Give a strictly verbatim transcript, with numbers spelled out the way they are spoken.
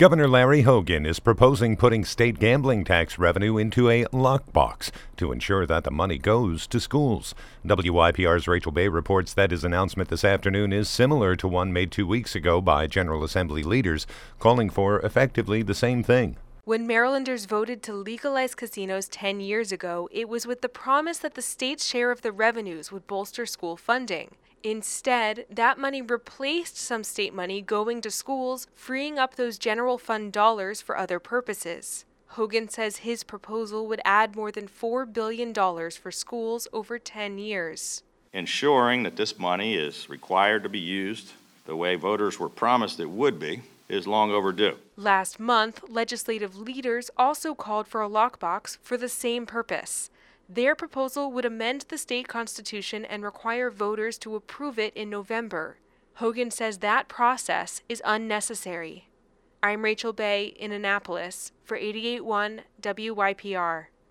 Governor Larry Hogan is proposing putting state gambling tax revenue into a lockbox to ensure that the money goes to schools. W Y P R's Rachel Bay reports that his announcement this afternoon is similar to one made two weeks ago by General Assembly leaders, calling for effectively the same thing. When Marylanders voted to legalize casinos ten years ago, it was with the promise that the state's share of the revenues would bolster school funding. Instead, that money replaced some state money going to schools, freeing up those general fund dollars for other purposes. Hogan says his proposal would add more than four billion dollars for schools over ten years. Ensuring that this money is required to be used the way voters were promised it would be is long overdue. Last month, legislative leaders also called for a lockbox for the same purpose. Their proposal would amend the state constitution and require voters to approve it in November. Hogan says that process is unnecessary. I'm Rachel Bay in Annapolis for eighty-eight point one W Y P R.